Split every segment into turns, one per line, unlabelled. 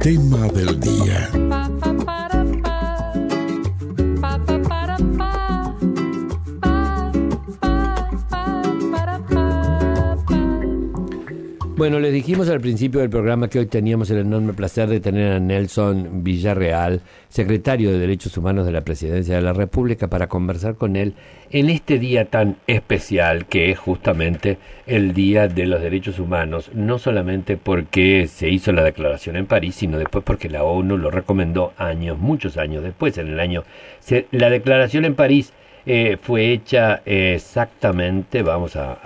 Tema del día.
Bueno, les dijimos al principio del programa que hoy teníamos el enorme placer de tener a Nelson Villarreal, secretario de Derechos Humanos de la Presidencia de la República, para conversar con él en este día tan especial que es justamente el Día de los Derechos Humanos, no solamente porque se hizo la declaración en París, sino después porque la ONU lo recomendó muchos años después, la declaración en París fue hecha exactamente, vamos a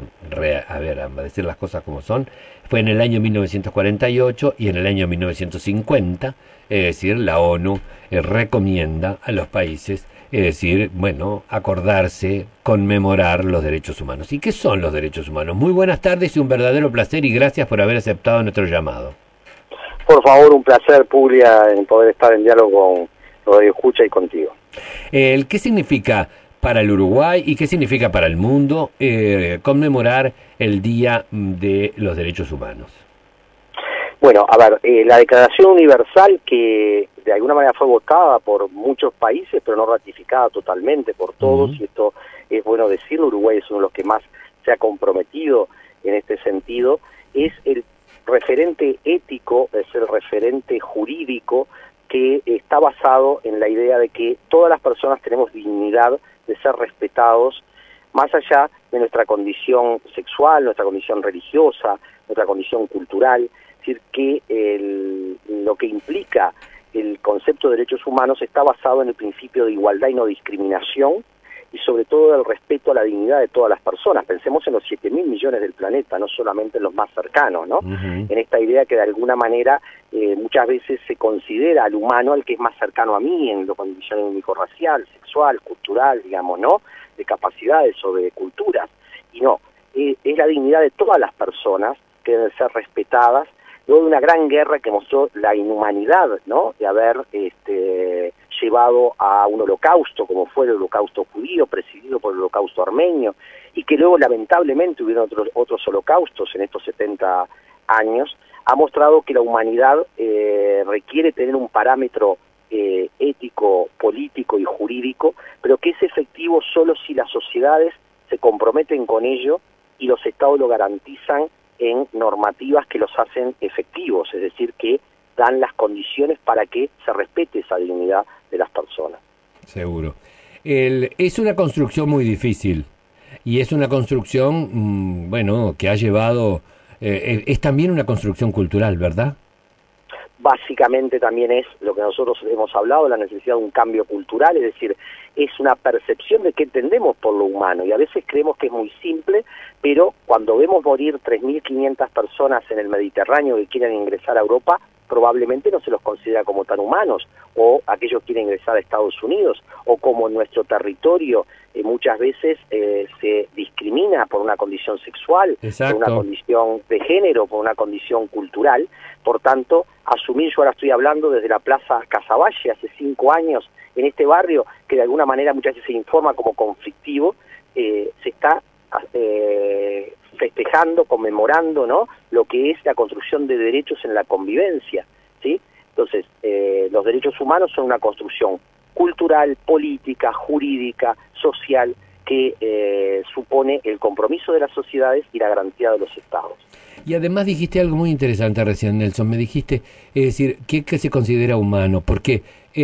decir las cosas como son, fue en el año 1948 y en el año 1950, es decir, la ONU recomienda a los países, es decir, acordarse, conmemorar los derechos humanos. ¿Y qué son los derechos humanos? Muy buenas tardes y un verdadero placer y gracias por haber aceptado nuestro llamado.
Por favor, un placer, Puglia, en poder estar en diálogo con Radio Escucha y contigo.
¿Qué significa para el Uruguay y qué significa para el mundo conmemorar el Día de los Derechos Humanos?
Bueno, a ver, la Declaración Universal, que de alguna manera fue votada por muchos países, pero no ratificada totalmente por todos, y esto es bueno decirlo, Uruguay es uno de los que más se ha comprometido en este sentido, es el referente ético, es el referente jurídico que está basado en la idea de que todas las personas tenemos dignidad de ser respetados más allá de nuestra condición sexual, nuestra condición religiosa, nuestra condición cultural. Es decir, que lo que implica el concepto de derechos humanos está basado en el principio de igualdad y no discriminación, y sobre todo el respeto a la dignidad de todas las personas. Pensemos en los 7.000 millones del planeta, no solamente en los más cercanos, ¿no? En esta idea que de alguna manera muchas veces se considera al humano al que es más cercano a mí, en la condición único-racial, sexual, cultural, digamos, ¿no? De capacidades o de culturas. Y no, es la dignidad de todas las personas que deben ser respetadas, luego de una gran guerra que mostró la inhumanidad, ¿no? De haber llevado a un holocausto, como fue el holocausto judío, presidido por el holocausto armenio, y que luego lamentablemente hubieron otros holocaustos en estos 70 años, ha mostrado que la humanidad requiere tener un parámetro ético, político y jurídico, pero que es efectivo solo si las sociedades se comprometen con ello y los estados lo garantizan en normativas que los hacen efectivos, es decir, que dan las condiciones para que se respete esa dignidad de las personas.
Seguro. Es una construcción muy difícil y es una construcción, que ha llevado, es también una construcción cultural, ¿verdad?
Básicamente también es lo que nosotros hemos hablado, la necesidad de un cambio cultural, es decir, es una percepción de qué entendemos por lo humano, y a veces creemos que es muy simple, pero cuando vemos morir 3.500 personas en el Mediterráneo que quieren ingresar a Europa, probablemente no se los considera como tan humanos, o aquellos quieren ingresar a Estados Unidos, o como en nuestro territorio muchas veces se discrimina por una condición sexual,
Exacto.
por una condición de género, por una condición cultural. Por tanto, asumir, yo ahora estoy hablando desde la Plaza Casaballe, hace 5 años, en este barrio, que de alguna manera muchas veces se informa como conflictivo, se está festejando, conmemorando, ¿no?, lo que es la construcción de derechos en la convivencia, ¿sí? Entonces, los derechos humanos son una construcción cultural, política, jurídica, social, que supone el compromiso de las sociedades y la garantía de los estados.
Y además dijiste algo muy interesante recién, Nelson, me dijiste, es decir, ¿qué se considera humano? Porque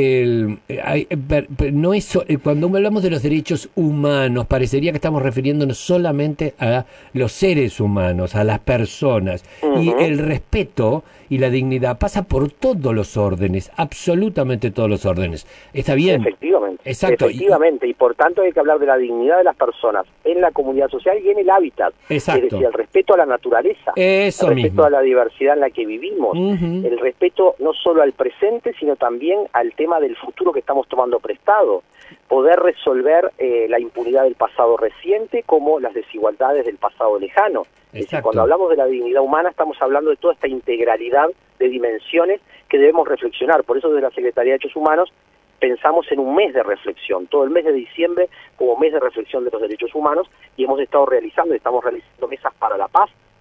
no es cuando hablamos de los derechos humanos, parecería que estamos refiriéndonos solamente a los seres humanos, a las personas. Y el respeto y la dignidad pasa por todos los órdenes, absolutamente todos los órdenes. ¿Está bien?
Efectivamente.
Exacto.
Efectivamente, y por tanto hay que hablar de la dignidad de las personas en la comunidad social y en el hábitat.
Exacto.
Es decir, el respeto a la naturaleza,
Eso
el respeto
mismo.
a la diversidad en la que vivimos, el respeto no solo al presente, sino también al tema del futuro que estamos tomando prestado, poder resolver la impunidad del pasado reciente como las desigualdades del pasado lejano. Es decir, cuando hablamos de la dignidad humana estamos hablando de toda esta integralidad de dimensiones que debemos reflexionar. Por eso desde la Secretaría de Derechos Humanos pensamos en un mes de reflexión, todo el mes de diciembre como mes de reflexión de los derechos humanos, y estamos realizando mesas para la paz,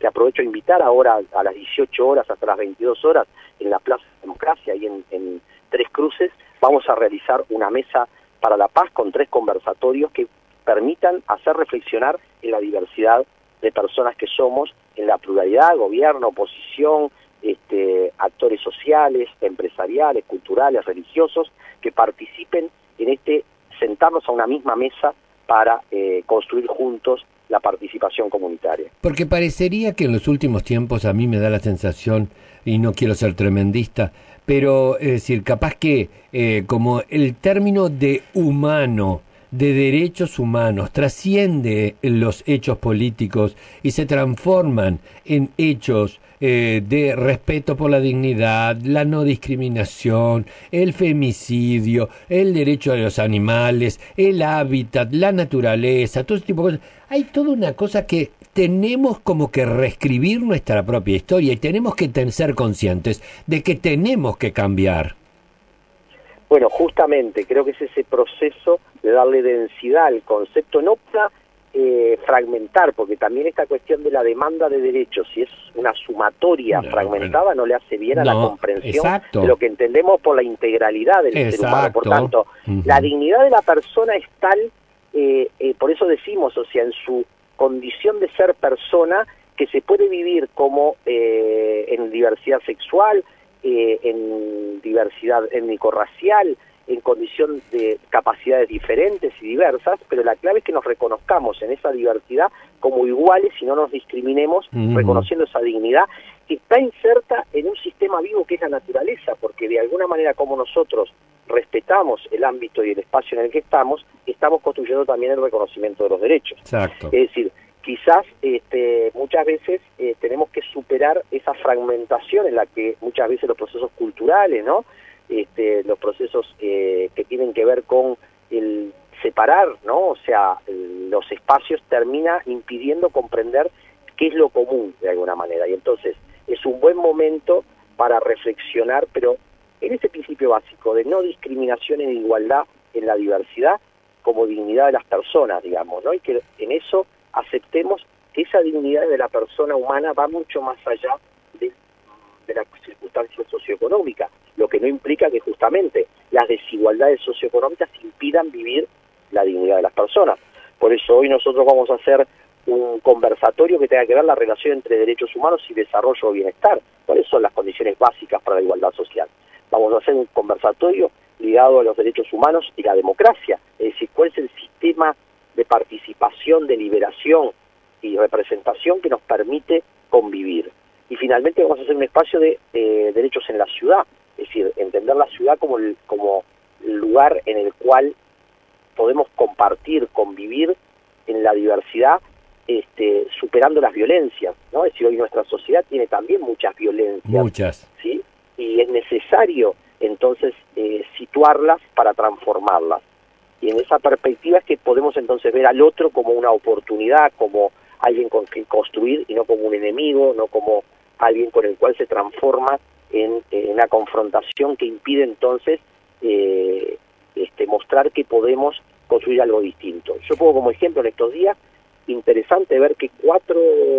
que aprovecho a invitar ahora a las 18 horas hasta las 22 horas en la Plaza Democracia, ahí en Tres Cruces, vamos a realizar una mesa para la paz con 3 conversatorios que permitan hacer reflexionar en la diversidad de personas que somos, en la pluralidad, gobierno, oposición, actores sociales, empresariales, culturales, religiosos, que participen en sentarnos a una misma mesa para construir juntos la participación comunitaria.
Porque parecería que en los últimos tiempos, a mí me da la sensación, y no quiero ser tremendista, pero es decir, capaz que como el término de humano, de derechos humanos, trasciende los hechos políticos y se transforman en hechos de respeto por la dignidad, la no discriminación, el femicidio, el derecho a los animales, el hábitat, la naturaleza, todo ese tipo de cosas. Hay toda una cosa que tenemos como que reescribir nuestra propia historia y tenemos que ser conscientes de que tenemos que cambiar.
Bueno, justamente creo que es ese proceso de darle densidad al concepto, no para fragmentar, porque también esta cuestión de la demanda de derechos, si es una sumatoria fragmentada, no le hace bien a la comprensión de lo que entendemos por la integralidad del ser humano. Por tanto, la dignidad de la persona es tal, por eso decimos, o sea, en su condición de ser persona, que se puede vivir como en diversidad sexual, en diversidad étnico-racial, en condición de capacidades diferentes y diversas, pero la clave es que nos reconozcamos en esa diversidad como iguales y no nos discriminemos, reconociendo esa dignidad que está inserta en un sistema vivo que es la naturaleza, porque de alguna manera como nosotros respetamos el ámbito y el espacio en el que estamos construyendo también el reconocimiento de los derechos.
Exacto.
Es decir, quizás muchas veces tenemos que superar esa fragmentación en la que muchas veces los procesos culturales, ¿no? Los procesos que tienen que ver con el separar, ¿no? O sea, los espacios termina impidiendo comprender qué es lo común de alguna manera. Y entonces es un buen momento para reflexionar, pero en ese principio básico de no discriminación e igualdad en la diversidad como dignidad de las personas, digamos, ¿no? Y que en eso aceptemos que esa dignidad de la persona humana va mucho más allá de la circunstancia socioeconómica, lo que no implica que justamente las desigualdades socioeconómicas impidan vivir la dignidad de las personas. Por eso hoy nosotros vamos a hacer un conversatorio que tenga que ver la relación entre derechos humanos y desarrollo o bienestar. ¿Cuáles son las condiciones básicas para la igualdad social? Vamos a hacer un conversatorio ligado a los derechos humanos y la democracia, es decir, cuál es el sistema de participación, de liberación y representación que nos permite convivir. Y finalmente vamos a hacer un espacio de derechos en la ciudad, es decir, entender la ciudad como el lugar en el cual podemos compartir, convivir en la diversidad, superando las violencias, ¿no? Es decir, hoy nuestra sociedad tiene también muchas violencias.
Muchas.
¿Sí? Y es necesario entonces situarlas para transformarlas. Y en esa perspectiva es que podemos entonces ver al otro como una oportunidad, como alguien con quien construir y no como un enemigo, no como alguien con el cual se transforma en una confrontación que impide entonces mostrar que podemos construir algo distinto. Yo pongo como ejemplo en estos días, interesante ver que 4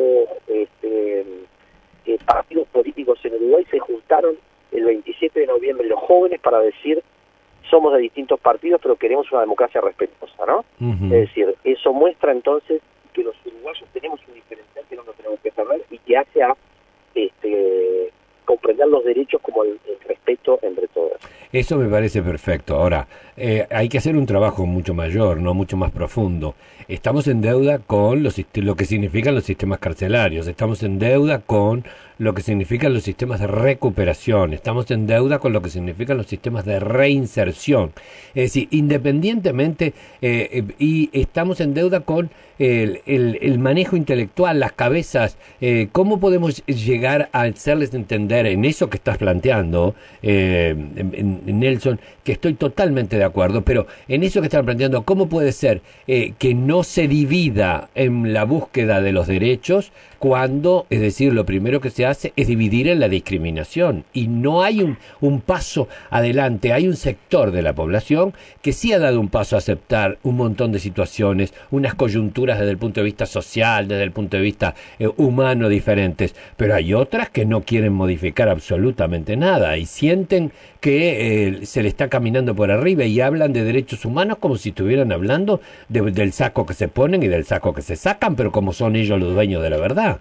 partidos políticos en Uruguay se juntaron el 27 de noviembre, los jóvenes, para decir somos de distintos partidos pero queremos una democracia respetuosa, ¿no? Es decir, eso muestra entonces que los uruguayos tenemos un diferencial que no nos tenemos que perder y que hace a comprender los derechos como el respeto entre todos.
Eso me parece perfecto. Ahora, hay que hacer un trabajo mucho mayor, no mucho más profundo. Estamos en deuda con lo que significan los sistemas carcelarios, estamos en deuda con lo que significan los sistemas de recuperación, estamos en deuda con lo que significan los sistemas de reinserción. Es decir, independientemente, y estamos en deuda con el manejo intelectual, las cabezas. ¿Cómo podemos llegar a hacerles entender en eso que estás planteando, Nelson, que estoy totalmente de acuerdo, pero en eso que estás planteando, ¿cómo puede ser que no se divida en la búsqueda de los derechos cuando, es decir, lo primero que se hace es dividir en la discriminación y no hay un paso adelante. Hay un sector de la población que sí ha dado un paso a aceptar un montón de situaciones, unas coyunturas desde el punto de vista social, desde el punto de vista humano diferentes, pero hay otras que no quieren modificar absolutamente nada y sienten que se le está caminando por arriba y hablan de derechos humanos como si estuvieran hablando del saco que se ponen y del saco que se sacan, pero como son ellos los dueños de la verdad.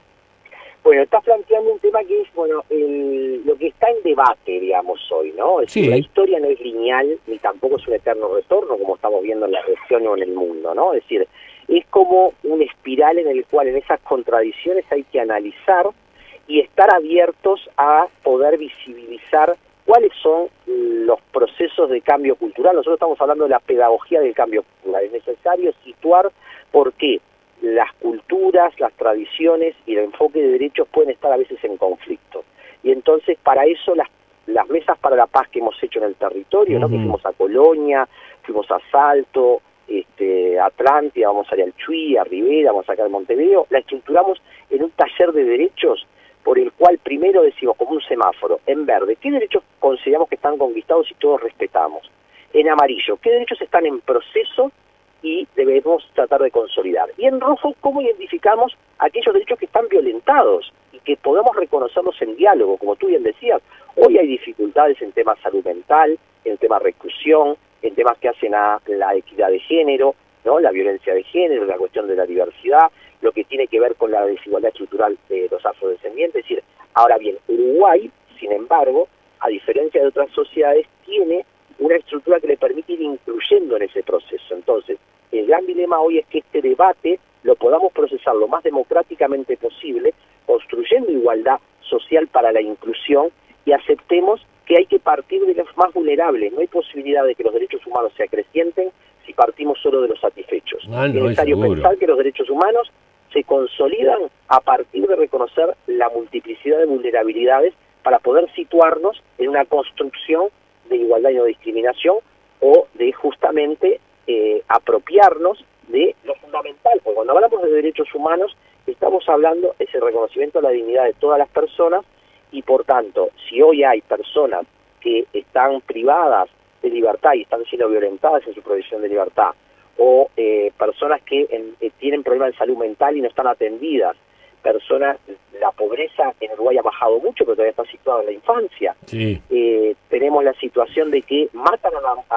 Bueno, estás planteando un tema que es, bueno, lo que está en debate, digamos, hoy, ¿no? Es decir, la historia no es lineal, ni tampoco es un eterno retorno, como estamos viendo en la región o en el mundo, ¿no? Es decir, es como una espiral en el cual en esas contradicciones hay que analizar y estar abiertos a poder visibilizar cuáles son los procesos de cambio cultural. Nosotros estamos hablando de la pedagogía del cambio cultural. Es necesario situar por qué las culturas, las tradiciones y el enfoque de derechos pueden estar a veces en conflicto. Y entonces para eso las mesas para la paz que hemos hecho en el territorio, ¿no? Que fuimos a Colonia, fuimos a Salto, a Atlántida, vamos a ir al Chuy, a Rivera, vamos a sacar Montevideo, la estructuramos en un taller de derechos por el cual primero decimos como un semáforo, en verde, ¿qué derechos consideramos que están conquistados y todos respetamos? En amarillo, ¿qué derechos están en proceso y debemos tratar de consolidar? Y en rojo, ¿cómo identificamos aquellos derechos que están violentados y que podamos reconocerlos en diálogo? Como tú bien decías, hoy hay dificultades en temas salud mental, en temas reclusión, en temas que hacen a la equidad de género, ¿no? La violencia de género, la cuestión de la diversidad, lo que tiene que ver con la desigualdad estructural de los afrodescendientes. Es decir, ahora bien, Uruguay, sin embargo, a diferencia de otras sociedades, tiene una estructura que le permite ir incluyendo en ese proceso. Entonces, el gran dilema hoy es que este debate lo podamos procesar lo más democráticamente posible, construyendo igualdad social para la inclusión, y aceptemos que hay que partir de los más vulnerables. No hay posibilidad de que los derechos humanos se acrecienten si partimos solo de los satisfechos. Es necesario pensar que los derechos humanos se consolidan a partir de reconocer la multiplicidad de vulnerabilidades para poder situarnos en una construcción de igualdad y no discriminación, o de justamente apropiarnos de lo fundamental, porque cuando hablamos de derechos humanos estamos hablando de ese reconocimiento de la dignidad de todas las personas, y por tanto, si hoy hay personas que están privadas de libertad y están siendo violentadas en su provisión de libertad, o personas que tienen problemas de salud mental y no están atendidas, personas, la pobreza en Uruguay ha bajado mucho, pero todavía está situada en la infancia.
Sí.
Tenemos la situación de que matan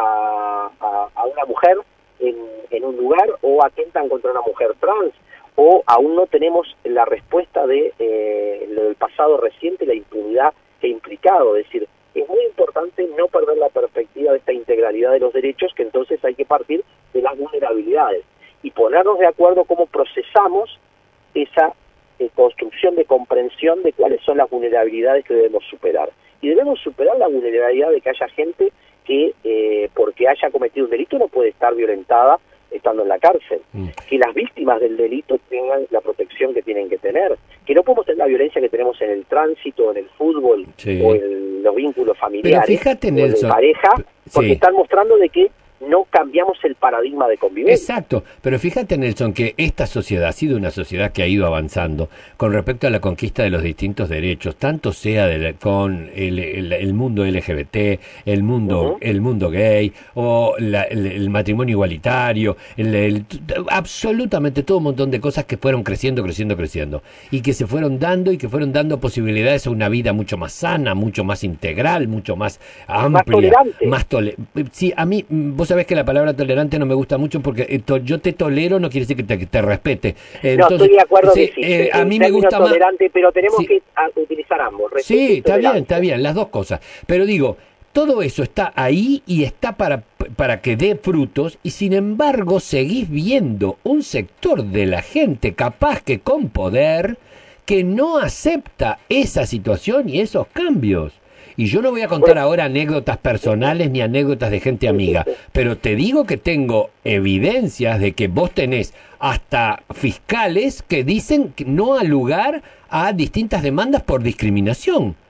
a una mujer en un lugar, o atentan contra una mujer trans, o aún no tenemos la respuesta de lo del pasado reciente, la impunidad que ha implicado. Es decir, es muy importante no perder la perspectiva de esta integralidad de los derechos, que entonces hay que partir de las vulnerabilidades y ponernos de acuerdo cómo procesamos esa construcción de comprensión de cuáles son las vulnerabilidades que debemos superar. Y debemos superar la vulnerabilidad de que haya gente que porque haya cometido un delito no puede estar violentada estando en la cárcel, que las víctimas del delito tengan la protección que tienen que tener, que no podemos tener la violencia que tenemos en el tránsito, en el fútbol, o en los vínculos familiares,
pero fíjate, Nelson,
o de pareja, porque están mostrando de que no cambiamos el paradigma de convivencia.
Exacto, pero fíjate, Nelson, que esta sociedad ha sido una sociedad que ha ido avanzando con respecto a la conquista de los distintos derechos, tanto sea con el mundo LGBT, el mundo gay, o el matrimonio igualitario, absolutamente todo un montón de cosas que fueron creciendo, y que se fueron dando posibilidades a una vida mucho más sana, mucho más integral, mucho más amplia, más tolerante. Sí, a mí, vos sabés que la palabra tolerante no me gusta mucho, porque yo te tolero no quiere decir que te respete. Entonces,
no, estoy de acuerdo,
sí, que sí, a mí me gusta
tolerante, pero tenemos
sí,
que utilizar ambos.
Sí, está bien, las dos cosas. Pero digo, todo eso está ahí y está para que dé frutos, y sin embargo seguís viendo un sector de la gente, capaz que con poder, que no acepta esa situación y esos cambios. Y yo no voy a contar ahora anécdotas personales ni anécdotas de gente amiga, pero te digo que tengo evidencias de que vos tenés hasta fiscales que dicen que no al lugar a distintas demandas por discriminación.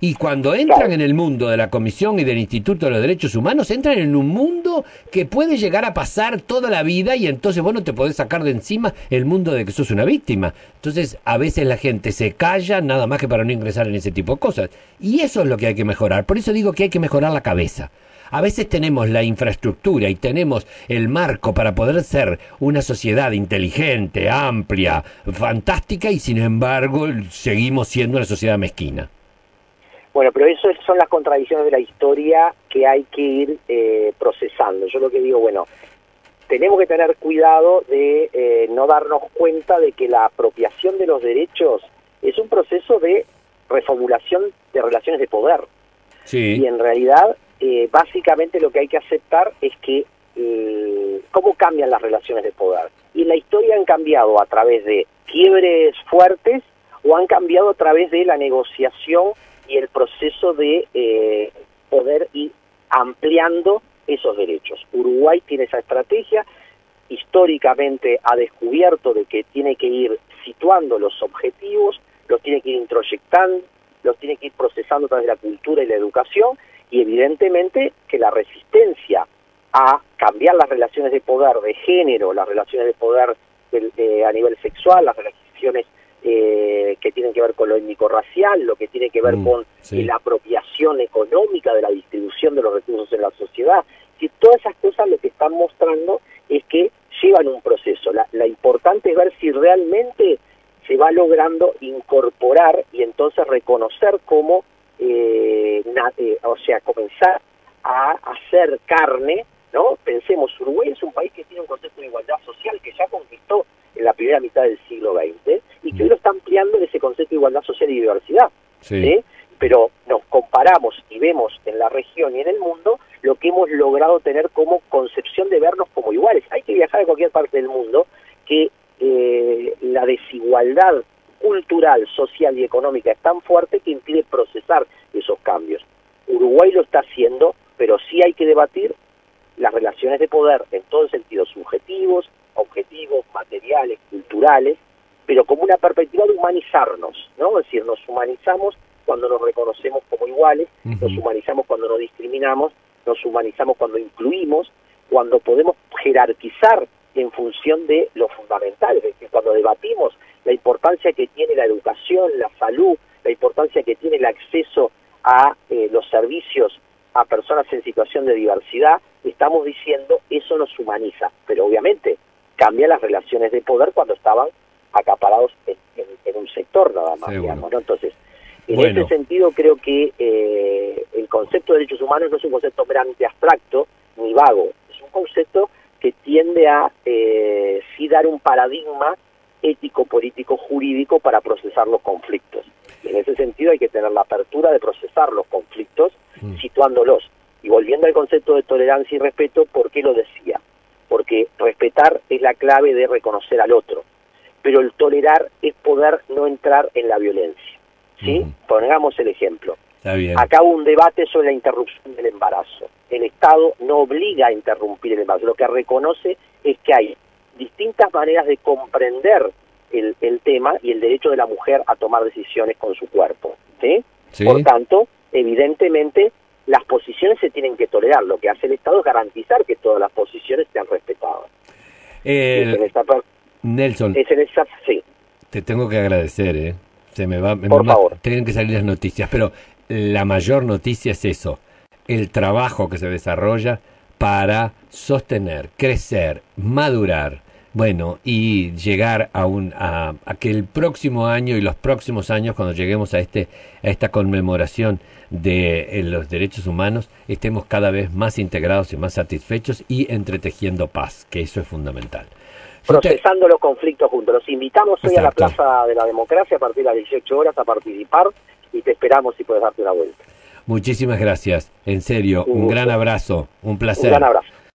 Y cuando entran en el mundo de la Comisión y del Instituto de los Derechos Humanos, entran en un mundo que puede llegar a pasar toda la vida y entonces vos no te podés sacar de encima el mundo de que sos una víctima. Entonces, a veces la gente se calla nada más que para no ingresar en ese tipo de cosas. Y eso es lo que hay que mejorar. Por eso digo que hay que mejorar la cabeza. A veces tenemos la infraestructura y tenemos el marco para poder ser una sociedad inteligente, amplia, fantástica, y sin embargo seguimos siendo una sociedad mezquina.
Bueno, pero eso son las contradicciones de la historia que hay que ir procesando. Yo lo que digo, bueno, tenemos que tener cuidado de no darnos cuenta de que la apropiación de los derechos es un proceso de reformulación de relaciones de poder.
Sí.
Y en realidad, básicamente lo que hay que aceptar es que cómo cambian las relaciones de poder. Y en la historia han cambiado a través de quiebres fuertes o han cambiado a través de la negociación y el proceso de poder ir ampliando esos derechos. Uruguay tiene esa estrategia, históricamente ha descubierto de que tiene que ir situando los objetivos, los tiene que ir introyectando, los tiene que ir procesando a través de la cultura y la educación, y evidentemente que la resistencia a cambiar las relaciones de poder de género, las relaciones de poder a nivel sexual, las relaciones que tienen que ver con lo étnico-racial, lo que tiene que ver con la apropiación económica de la distribución de los recursos en la sociedad. Si todas esas cosas lo que están mostrando es que llevan un proceso. La importante es ver si realmente se va logrando incorporar y entonces reconocer cómo, o sea, comenzar a hacer carne, ¿no? Pensemos, Uruguay es un país que tiene un concepto de igualdad social que ya conquistó en la primera mitad del siglo XX y que hoy lo está ampliando en ese concepto de igualdad social y diversidad. ¿Sí? Pero nos comparamos y vemos en la región y en el mundo lo que hemos logrado tener como concepción de vernos como iguales. Hay que viajar a cualquier parte del mundo que la desigualdad cultural, social y económica es tan fuerte que impide procesar esos cambios. Uruguay lo está haciendo, pero sí hay que debatir las relaciones de poder en todos sentidos subjetivos, objetivos, materiales, culturales, pero como una perspectiva de humanizarnos, ¿no? Es decir, nos humanizamos cuando nos reconocemos como iguales, nos humanizamos cuando no discriminamos, nos humanizamos cuando incluimos, cuando podemos jerarquizar en función de lo fundamental, es decir, cuando debatimos la importancia que tiene la educación, la salud, la importancia que tiene el acceso a los servicios a personas en situación de diversidad, estamos diciendo eso nos humaniza, pero obviamente cambia las relaciones de poder cuando estaban acaparados en un sector nada más, digamos, ¿no? Entonces, en ese sentido creo que el concepto de derechos humanos no es un concepto meramente abstracto ni vago, es un concepto que tiende a sí dar un paradigma ético, político, jurídico para procesar los conflictos. Y en ese sentido hay que tener la apertura de procesar los conflictos, situándolos. Y volviendo al concepto de tolerancia y respeto, ¿por qué lo decía? Porque respetar es la clave de reconocer al otro, pero el tolerar es poder no entrar en la violencia. ¿Sí? Pongamos el ejemplo.
Está bien.
Acá hubo un debate sobre la interrupción del embarazo. El Estado no obliga a interrumpir el embarazo, lo que reconoce es que hay distintas maneras de comprender el tema y el derecho de la mujer a tomar decisiones con su cuerpo. ¿Sí? Sí. Por tanto, evidentemente, las posiciones se tienen que tolerar. Lo que hace el Estado es garantizar que todas las posiciones sean respetadas.
Nelson,
sí.
Te tengo que agradecer, ¿eh?
Por favor.
Tienen que salir las noticias, pero la mayor noticia es eso, el trabajo que se desarrolla para sostener, crecer, madurar, bueno, y llegar a que el próximo año y los próximos años, cuando lleguemos a esta conmemoración de los derechos humanos, estemos cada vez más integrados y más satisfechos y entretejiendo paz, que eso es fundamental.
Procesando los conflictos juntos. Los invitamos hoy a la Plaza de la Democracia a partir de las 18 horas a participar y te esperamos si puedes darte una vuelta.
Muchísimas gracias, en serio, un gran abrazo, un placer.
Un gran abrazo.